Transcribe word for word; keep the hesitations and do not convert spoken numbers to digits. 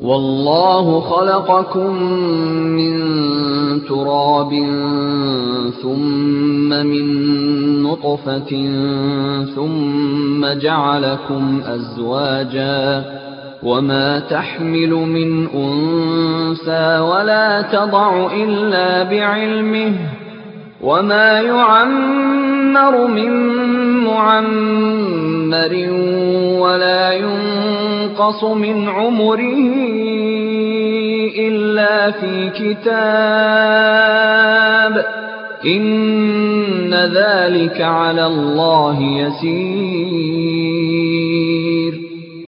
وَاللَّهُ خَلَقَكُم مِّن تُرَابٍ ثُمَّ مِن نُّطْفَةٍ ثُمَّ جَعَلَكُمْ أَزْوَاجًا ۚ وَمَا تَحْمِلُ مِنْ أُنثَىٰ وَلَا تَضَعُ إِلَّا بِعِلْمِهِ ۚ وَمَا يُعَمَّرُ مِن مُّعَمَّرٍ وَلَا يُنقَصُ مِنْ عُمُرِهِ إِلَّا فِي كِتَابٍ ۚ إِنَّ ذَٰلِكَ عَلَى اللَّهِ يَسِيرٌ.